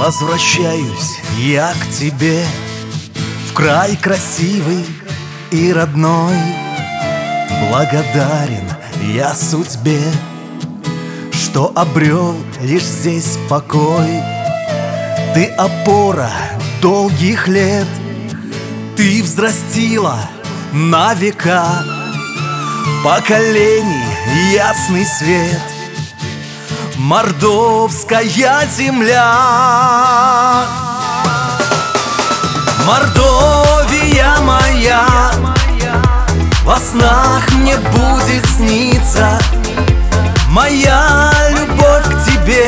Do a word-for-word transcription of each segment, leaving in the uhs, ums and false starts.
Возвращаюсь я к тебе, в край красивый и родной. Благодарен я судьбе, что обрел лишь здесь покой. Ты опора долгих лет, ты взрастила на века поколений ясный свет. Мордовская земля, Мордовия моя, во снах мне будет сниться моя любовь к тебе,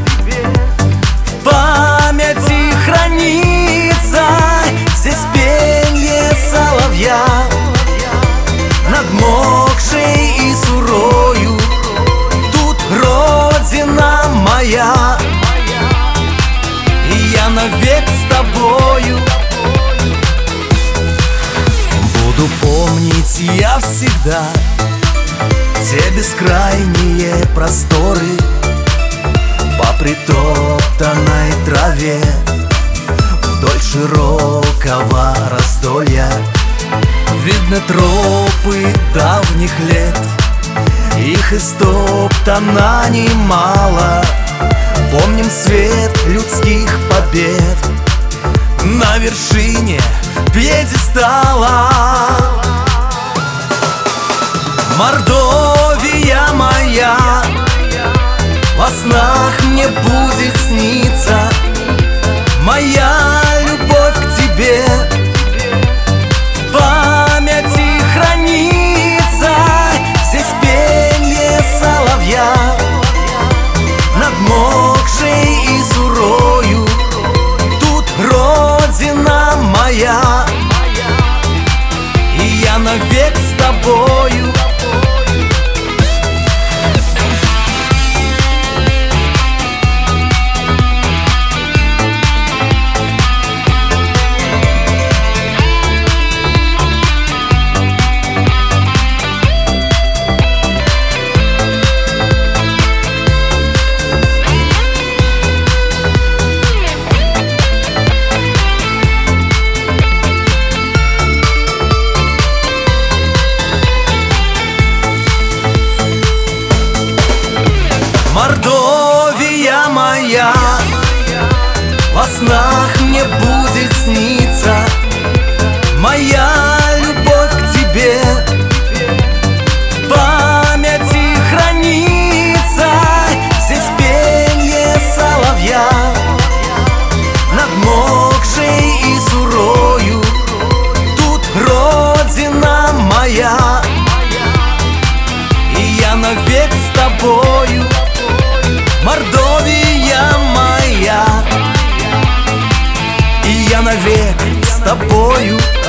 в памяти хранится здесь пенье соловья над мокшей и сурою. Тут родина моя, и я навек с тобою. Буду помнить я всегда те бескрайние просторы по притоптанной траве вдоль широкого раздолья. Видно тропы давних лет, их истоптано немало. Помним свет людских побед на вершине пьедестала. Мордовия моя, во снах мне будет сниться моя любовь к тебе, в памяти хранится здесь пенье соловья над мокшей и сурою. Тут родина моя, и я навек с тобою. Мордовия моя, во снах мне будет сниться моя любовь к тебе, в памяти хранится здесь пенье соловья над мокшей и сурою. Тут родина моя, и я навек с тобою. Мордовия моя, и я навек с тобою.